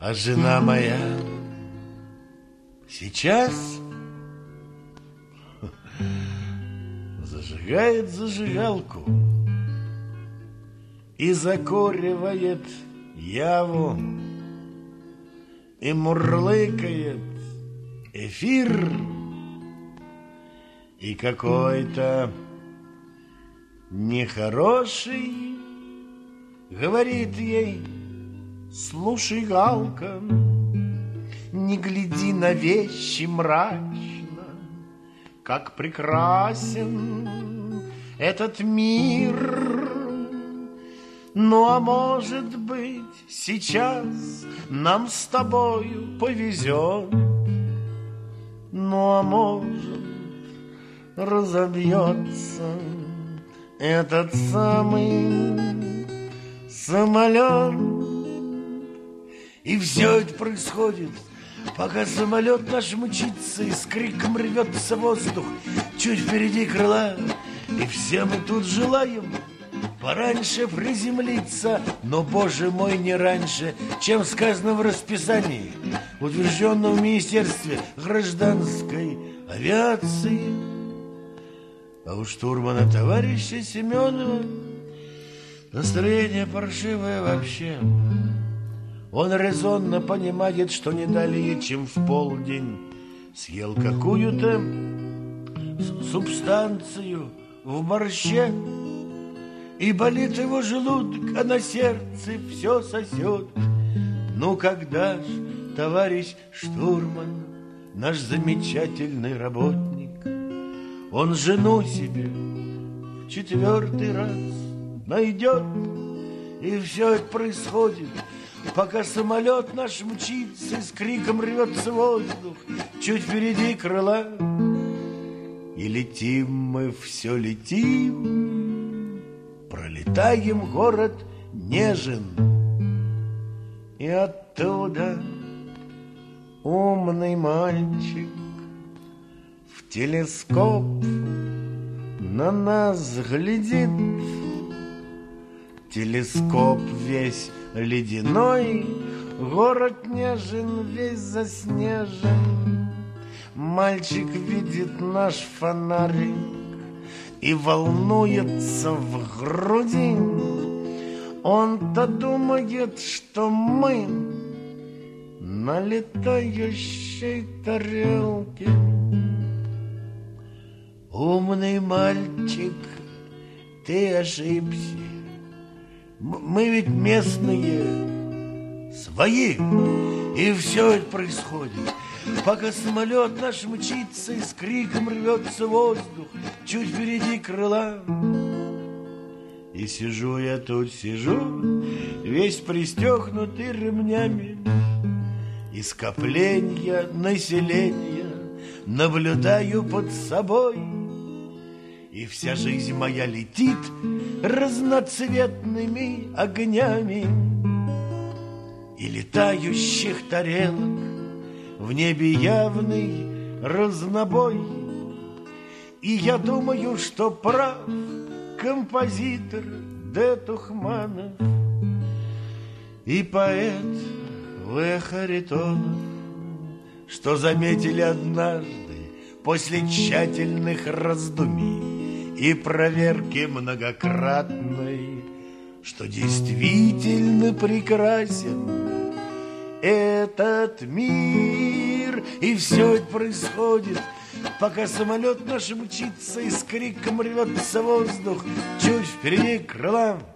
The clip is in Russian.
А жена моя сейчас зажигает зажигалку и закуривает яву, и мурлыкает эфир, и какой-то нехороший говорит ей: слушай, Галка, не гляди на вещи мрачно, как прекрасен этот мир. Ну, а может быть, сейчас нам с тобою повезет. Ну, а может, разобьется этот самый самолет. И все это происходит, пока самолет наш мчится и с криком рвется воздух чуть впереди крыла. И все мы тут желаем пораньше приземлиться, но, боже мой, не раньше, чем сказано в расписании, утвержденном в Министерстве гражданской авиации. А у штурмана товарища Семенова настроение паршивое вообще. Он резонно понимает, что не далее, чем в полдень съел какую-то субстанцию в борще, и болит его желудок, а на сердце все сосет. Ну, когда ж, товарищ штурман, наш замечательный работник, он жену себе в 4-й раз найдет? И все это происходит, пока самолет наш мчится и с криком рвется воздух чуть впереди крыла. И летим мы, все летим, пролетаем город Нежин, и оттуда умный мальчик в телескоп на нас глядит. Телескоп весь ледяной, город Нежин весь заснежен. Мальчик видит наш фонарик и волнуется в груди. Он-то думает, что мы на летающей тарелке. Умный мальчик, ты ошибся. Мы ведь местные, свои. И все это происходит, пока самолет наш мчится и с криком рвется воздух чуть впереди крыла. И сижу я тут, сижу, весь пристегнутый ремнями, и скопления населения наблюдаю под собой. И вся жизнь моя летит разноцветными огнями, и летающих тарелок в небе явный разнобой. И я думаю, что прав композитор Д. Тухманов и поэт В. Харитонов, что заметили однажды после тщательных раздумий и проверки многократной, что действительно прекрасен этот мир. И все это происходит, пока самолет наш мчится и с криком рвется воздух чуть впереди крыла.